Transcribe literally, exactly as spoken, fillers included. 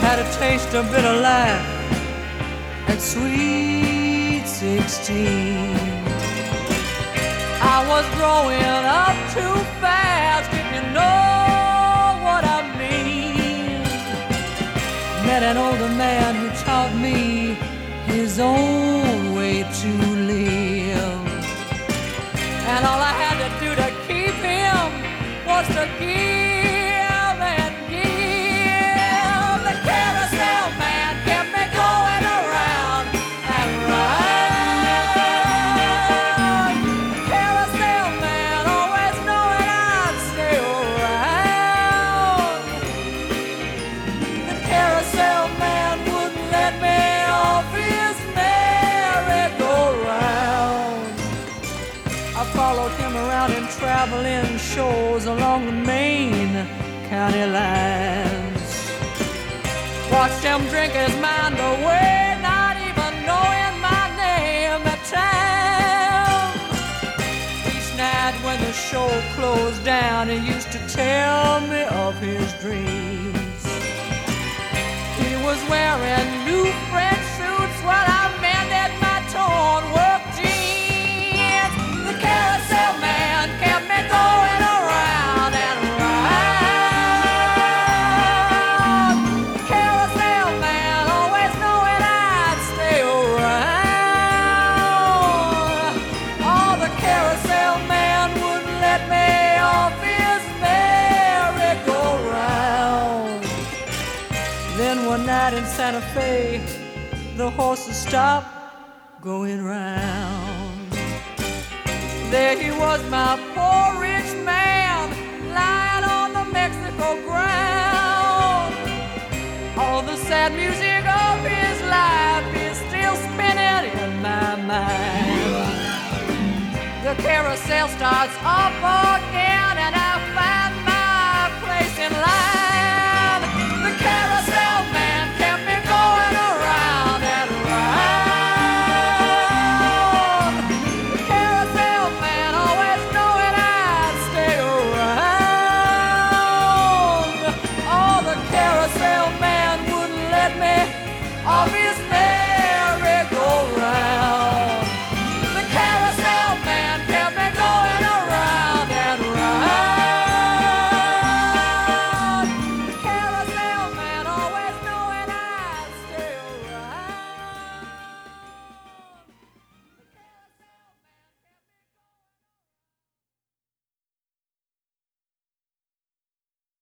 had a taste of bitter life at sweet sixteen. I was growing up too fast, if you know what I mean. Met an older man who taught me his own way to live, and all I had to do to keep him was to give and give. The carousel man kept me going around and round. The carousel man always knowing I'd stay around. The carousel man wouldn't let me off his merry-go-round. I followed him around in traveling shows along the Maine county lines. Watched him drink his mind away, not even knowing my name at time. Each night when the show closed down, he used to tell me of his dreams. He was wearing new French suits while I mended my torn work jeans. The carousel man kept me going around and around. The carousel man always knowing I'd stay around. Oh, the carousel man wouldn't let me off his merry-go-round. Then one night in Santa Fe, the horses stopped going round. There he was, my poor rich man, lying on the Mexico ground. All the sad music of his life is still spinning in my mind. The carousel starts up again.